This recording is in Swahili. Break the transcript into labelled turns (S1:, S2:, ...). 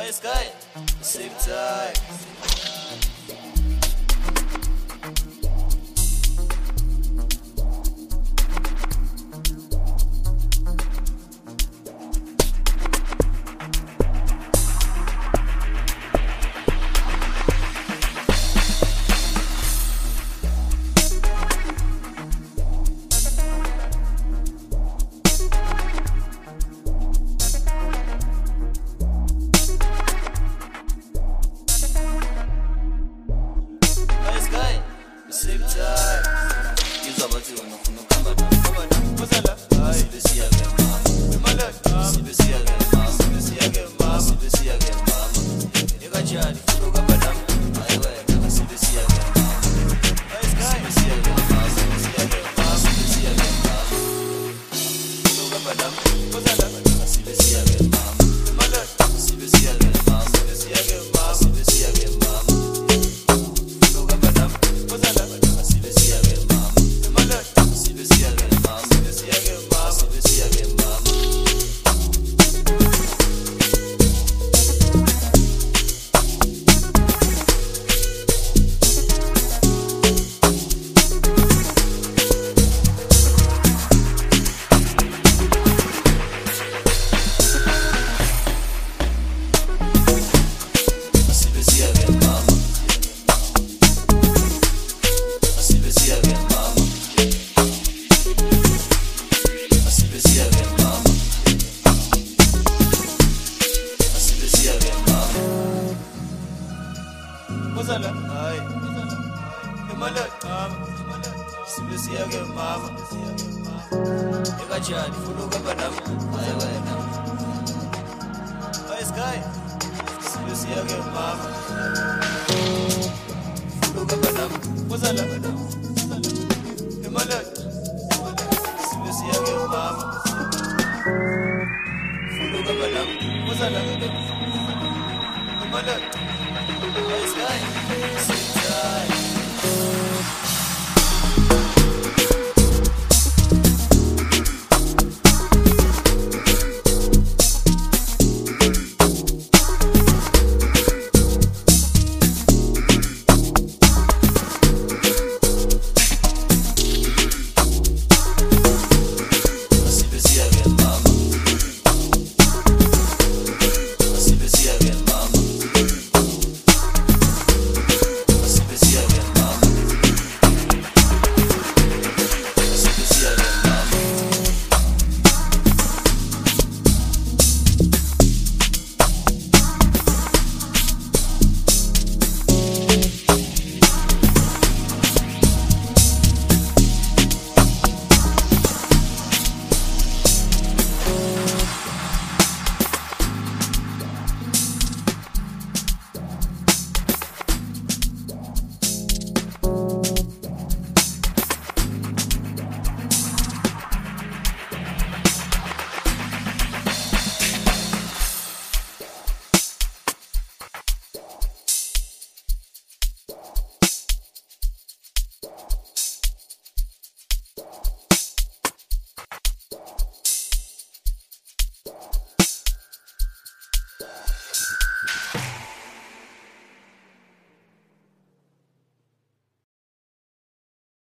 S1: Sky, same time. Same time. Gives up until I'm from the camera. What's that? See the see again, mama. See the see again, mama. See the see again, mama. See the see again, mama. You got your hand, you got my damn. I wear, see the see again, mama. See the see again, mama. See the see again, mama. See the see again, mama. You got my damn. What's that? See the see again, mama. See the see again, mama. See the see again, mama. See the see again, mama. You got my damn. What's that? See the see again, mama. See the see again, mama. See the see again, mama. See the see again, mama. See again, mama. You got your hand, you got my damn. I wear now. Sky. See again, mama. You got my damn. What's that? You my luck. See again, mama. You got my damn. What's that? You my luck. Sky. Same time.